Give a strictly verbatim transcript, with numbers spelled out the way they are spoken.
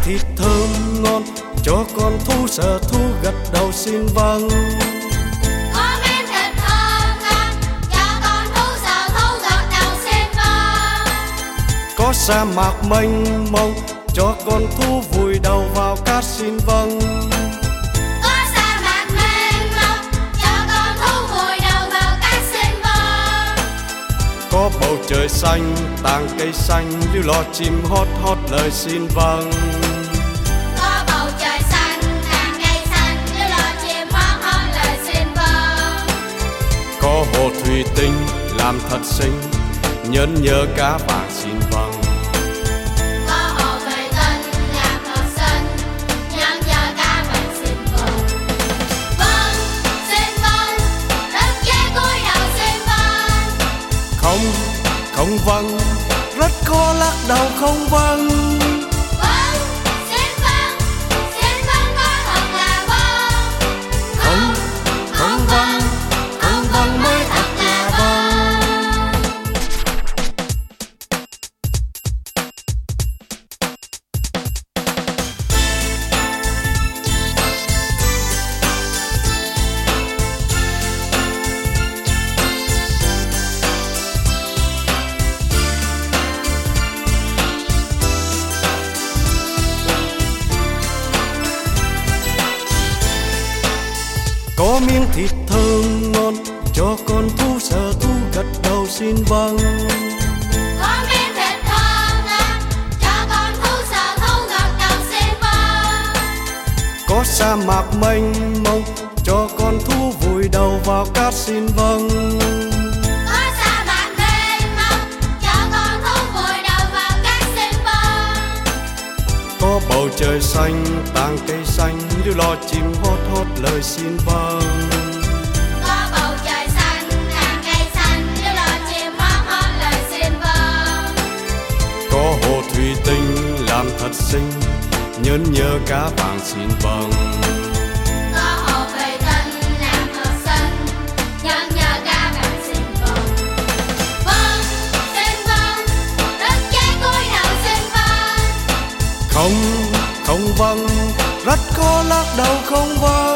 thịt thơm ngon cho con thú sở thú gật đầu xin vâng. Có miếng thịt thơm ngon cho con thú sở thú gật đầu xin vâng. Có sa mạc mênh mông cho con thú vùi đầu vào cát xin vâng. Có sa mạc mênh mông cho con thú vùi đầu vào cát xin vâng. Có bầu trời xanh tàng cây xanh lưu lọ chim hót hót lời xin vâng. Có bầu trời xanh tàng cây xanh lưu lọ chim hót hót lời xin vâng. Có hồ thủy tinh làm thật xinh nhớn nhớ cá vàng xin vâng. Có hồ thủy tinh làm thật xinh nhớn nhớ cá vàng xin vâng. Vâng, xin vâng, rất dễ cúi đầu xin vâng. Không, không vâng, rất khó lắc đầu không vâng. Vâng, xin vâng, xin vâng có thật là vâng. Không, không vâng, không vâng mới thật là vâng. Có miếng thịt thơm ngon cho con thú sở thú gật đầu xin vâng. Có miếng thịt thơm ngon cho con thú sở thú gật đầu xin vâng. Có sa mạc mênh mông cho con thú vùi đầu vào cát xin vâng. Có sa mạc mênh mông cho con thú vùi đầu vào cát xin vâng. Có bầu trời xanh tàng cây xanh lưu lọ chim hót hót lời xin vâng. Có bầu trời xanh tàng cây xanh lưu lọ chim hót hót lời xin vâng. Có hồ thủy tinh làm thật xinh nhớn nhớ cá vàng xin vâng. Có hồ thủy tinh làm thật xinh nhớn nhớ cá vàng xin vâng. Vâng, xin vâng, rất dễ cúi đầu xin vâng. Không, không vâng, rất khó lắc đầu không vâng.